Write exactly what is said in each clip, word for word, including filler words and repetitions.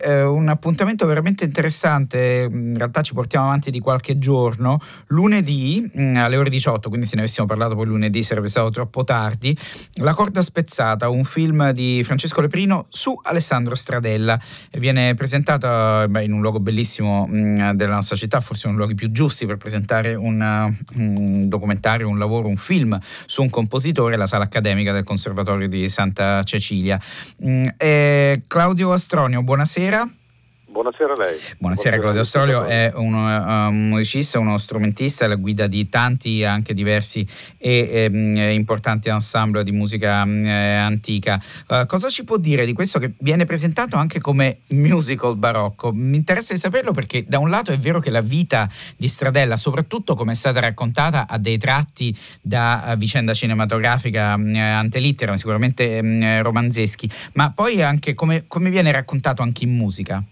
eh, un appuntamento veramente interessante, in realtà ci portiamo avanti di qualche giorno, lunedì mh, alle ore diciotto, quindi se ne avessimo parlato poi lunedì sarebbe stato troppo tardi, La corda spezzata, un film di Francesco Leprino su Alessandro Stradella, viene presentato beh, in un luogo bellissimo mh, della nostra città, forse uno dei luoghi più giusti per presentare un, un documentario, un lavoro, un film su un compositore, la sala accademica del Conservatorio di Santa Cecilia. Mm, eh, Claudio Astronio, buonasera. Buonasera a lei. Buonasera, Buonasera Claudio Astronio è un uh, musicista, uno strumentista alla guida di tanti, anche diversi e eh, importanti ensemble di musica eh, antica. Uh, cosa ci può dire di questo che viene presentato anche come musical barocco? Mi interessa di saperlo perché da un lato è vero che la vita di Stradella, soprattutto come è stata raccontata, ha dei tratti da uh, vicenda cinematografica uh, ante litteram, sicuramente uh, romanzeschi, ma poi anche come, come viene raccontato anche in musica?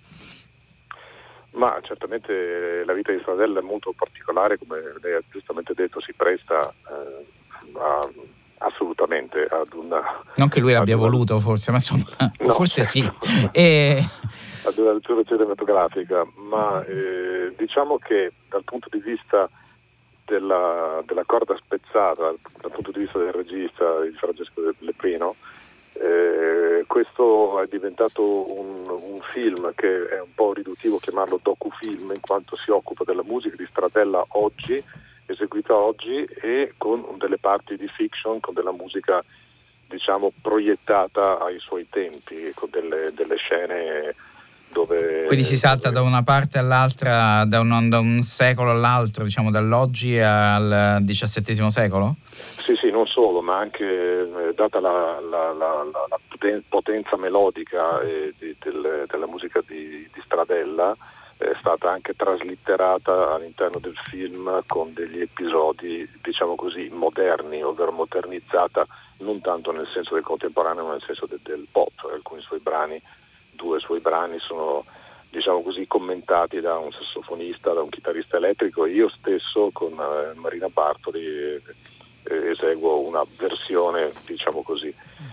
Ma certamente la vita di Stradella è molto particolare, come lei ha giustamente detto, si presta eh, a, assolutamente ad una... Non che lui l'abbia una, voluto forse, ma insomma, no, forse certo. sì. E... ad una lettura cinematografica, ma eh, diciamo che dal punto di vista della, della corda spezzata, dal punto di vista del regista, di Francesco Leprino, Eh, questo è diventato un, un film che è un po' riduttivo chiamarlo docufilm, in quanto si occupa della musica di Stradella oggi, eseguita oggi, e con delle parti di fiction, con della musica diciamo proiettata ai suoi tempi, con delle, delle scene dove... Quindi si salta da una parte all'altra, da un, da un secolo all'altro, diciamo dall'oggi al diciassettesimo secolo? Sì, sì, non solo, ma anche eh, data la, la, la, la potenza melodica eh, di, del, della musica di, di Stradella, è stata anche traslitterata all'interno del film con degli episodi, diciamo così, moderni, ovvero modernizzata, non tanto nel senso del contemporaneo, ma nel senso de, del pop. Alcuni suoi brani, due suoi brani sono, diciamo così, commentati da un sassofonista, da un chitarrista elettrico, e io stesso con eh, Marina Bartoli eh, eseguo una versione, diciamo così,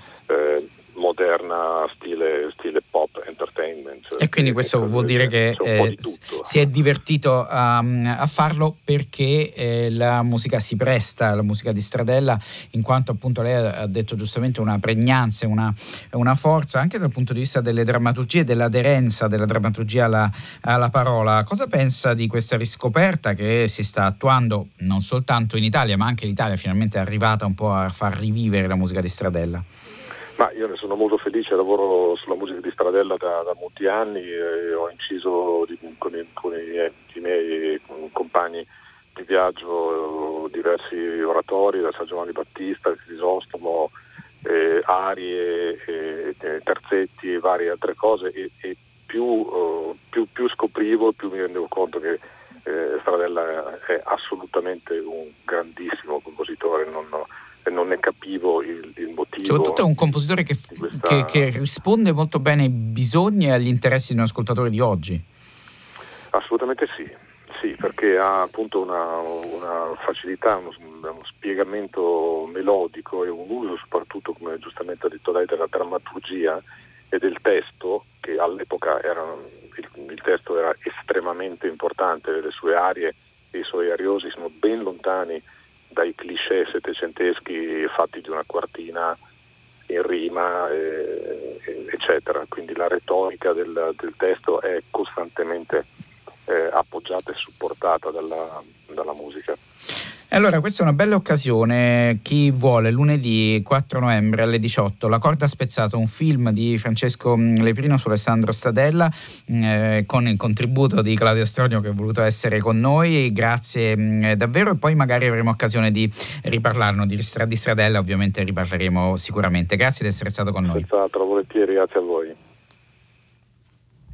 eh, moderna, stile, stile pop entertainment. E quindi questo vuol dire che eh, si è divertito um, a farlo perché eh, la musica si presta, la musica di Stradella, in quanto appunto lei ha detto giustamente una pregnanza, una, una forza anche dal punto di vista delle drammaturgie, dell'aderenza della drammaturgia alla, alla parola. Cosa pensa di questa riscoperta che si sta attuando non soltanto in Italia, ma anche l'Italia finalmente è arrivata un po' a far rivivere la musica di Stradella? Ma io ne sono molto felice, lavoro sulla musica di Stradella da, da molti anni, e ho inciso di, con, i, con i, i miei compagni di viaggio diversi oratori, da San Giovanni Battista, Crisostomo, eh, arie, eh, terzetti e varie altre cose, e, e più, uh, più, più scoprivo, più mi rendevo conto che eh, Stradella è assolutamente un grandissimo compositore, non ho, e non ne capivo il, il motivo. Soprattutto è un compositore che, questa... che, che risponde molto bene ai bisogni e agli interessi di un ascoltatore di oggi. Assolutamente sì, sì, perché ha appunto una, una facilità, uno, uno spiegamento melodico e un uso soprattutto, come giustamente ha detto lei, della drammaturgia e del testo, che all'epoca era, il, il testo era estremamente importante, le sue arie e i suoi ariosi sono ben lontani dai cliché settecenteschi fatti di una quartina in rima, eh, eccetera. Quindi la retorica del, del testo è costantemente eh, appoggiata e supportata dalla, dalla musica. Allora, questa è una bella occasione. Chi vuole, lunedì quattro novembre alle diciotto, La corda spezzata, un film di Francesco Leprino su Alessandro Stradella, eh, con il contributo di Claudio Astronio, che è voluto essere con noi. Grazie mh, davvero, e poi magari avremo occasione di riparlarne di, di Stradella, ovviamente riparleremo sicuramente. Grazie di essere stato con noi. Senz'altro, volentieri, grazie a voi.